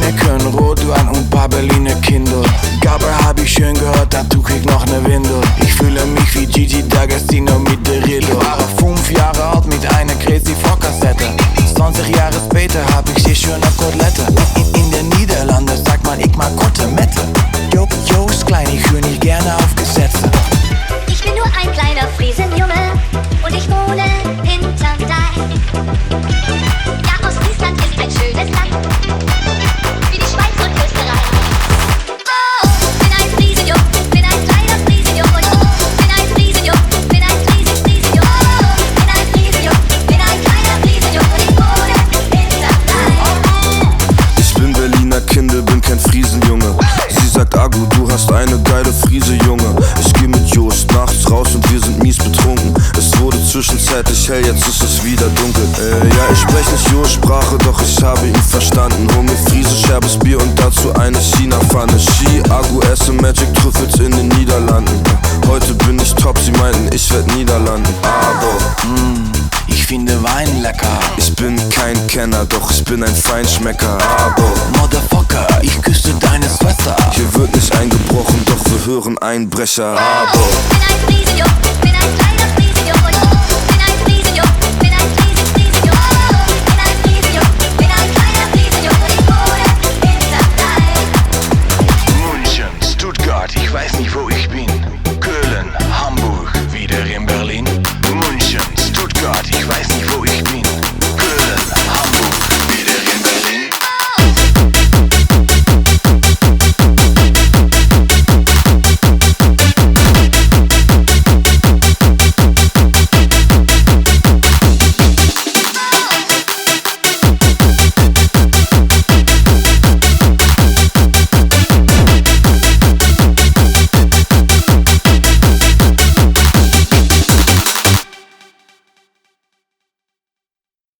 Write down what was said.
Heineken, Rotwein und paar Berliner Kinder. Gabber hab ich schön gehört, dazu krieg noch ne Windel. Ich fühle mich wie Gigi D'Agostino mit der Rille. Ich war 5 Jahre alt mit einer Crazy Vorkassette. 20 Jahre später hab ich hier schöne Kotelette. In den Niederlanden sagt man, ich mag Kotelette. Joost klein, ich höre nicht gerne auf Gesetze. Ich bin nur ein kleiner Friesenjunge und ich wohne hinterm Deich. Ja, Ostfriesland ist ein schönes Land, wie die Schweiz und Österreich. Oh, bin ein Friesenjung, bin ein kleiner Friesenjung und bin ein Friesenjung, bin ein Friesenjung. Oh, bin ein Friesenjung, bin ein kleiner Friesenjung und ich wohne hinterm Deich. Ich bin Berliner Kinder, bin kein Friesenjunge. Sie sagt, Agu, du hast eine geile Friese, Junge. Ich geh mit Joost nachts raus und wir sind mies betrunken. Es wurde zwischenzeitlich hell, jetzt ist es wieder dunkel. Ja, ich sprech nicht Joost-Sprache, doch ich habe ihn verstanden. Hol mir Friese, scherbes Bier und dazu eine China-Pfanne. Ski, Agu, esse Magic Trüffels in den Niederlanden. Heute bin ich top, sie meinten, ich werd Niederlanden. Aber Ich finde Wein lecker. ich bin kein Kenner, doch ich bin ein Feinschmecker. Aber Motherfucker, ich küsse deine Schwester. hier wird nicht eingebrochen, doch wir hören Einbrecher. Aber Bin ein Friesenjung, bin ein kleiner Friesenjung und